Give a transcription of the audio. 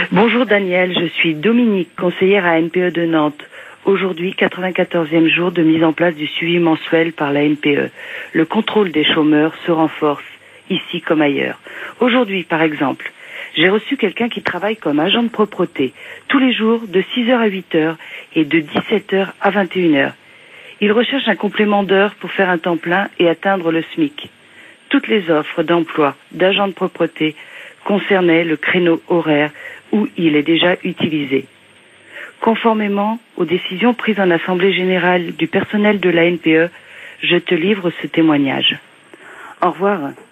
Bonjour Daniel, je suis Dominique, conseillère à NPE de Nantes. Aujourd'hui, 94e jour de mise en place du suivi mensuel par la NPE. Le contrôle des chômeurs se renforce, ici comme ailleurs. Aujourd'hui, par exemple, j'ai reçu quelqu'un qui travaille comme agent de propreté, tous les jours de 6h à 8h et de 17h à 21h. Il recherche un complément d'heures pour faire un temps plein et atteindre le SMIC. Toutes les offres d'emploi d'agents de propreté concernaient le créneau horaire où il est déjà utilisé. Conformément aux décisions prises en Assemblée générale du personnel de la NPE, je te livre ce témoignage. Au revoir.